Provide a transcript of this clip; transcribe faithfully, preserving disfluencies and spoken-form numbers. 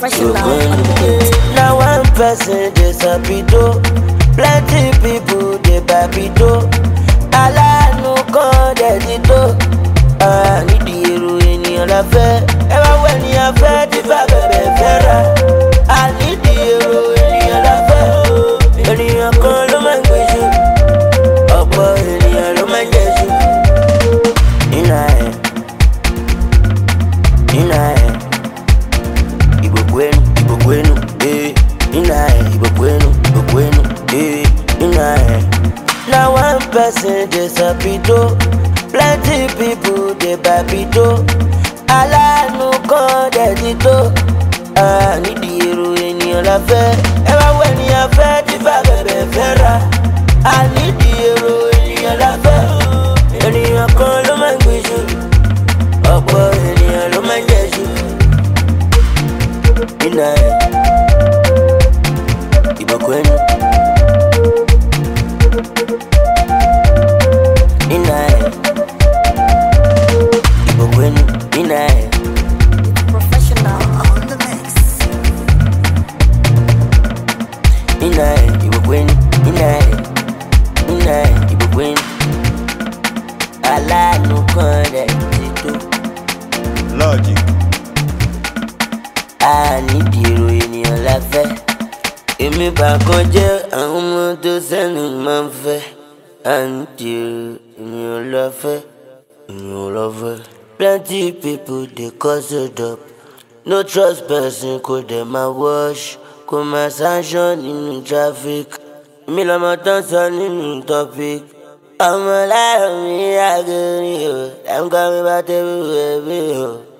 professional on the beat. Now one person dey sabido, plenty people dey babito. Aláàánú kan dẹ̀ ti tó. Nídìí èrò ènìyàn la fẹ́. Ẹ bá wọ ènìyàn fẹ́ tí bá bẹ̀bẹ̀ fẹ́ ra. Nídìí èrò ènìyàn la fẹ́. Ènìyàn kan ló máa ń gbèsè. Ọ̀pọ̀ ènìyàn ló máa ń jẹ̀sù. Nínà ẹ̀, nínà ẹ̀, ìgbòkú ẹnu, ìgbòkú ẹnu, ee. Nínà ẹ̀, ìgbòkú ẹnu, ìgbòkú ẹnu, ee. Nínà ẹ̀. Now one person dey sabido, plenty people dey babito. Aláàánú kan dẹ̀ ti tó. Nídìí èrò ènìyàn la fẹ́. Ẹ bá wọ ènìyàn fẹ́ tí bá bẹ̀bẹ̀ fẹ́ ra. Nídìí èrò ènìyàn la fẹ́. Ènìyàn kan ló máa ń gbèsè. Ọ̀pọ̀ ènìyàn ló máa ń jẹ̀sù. Nínà ẹ̀, ìgbòkú ẹnu. Nínà ẹ̀, ìgbòkú ẹnu. Nínà ẹ̀. Professional on the mix. Nínà ẹ̀, ìgbòkú ẹnu. Nínà ẹ̀, nínà ẹ̀, ìgbòkú ẹnu. Aláàánú kan dẹ̀ ti tó. Logic. Nídìí èrò ènìyàn la fẹ́. Èmi bàkan jẹ́ àwọn ọmọ tó sẹ́nu máa ń fẹ́. Nídìí èrò ènìyàn la fẹ́. Ènìyàn la fẹ́. Plenty people dey cause hold up. No trust person kò dẹ̀ máa wash. Kò máa sanction nínú traffic. Èmi lọmọ tán sọ nínú topic. Ọmọ láàrin mi àgẹ̀rẹ̀ o. Dem call me bá tẹ́wé wẹ̀ mí o.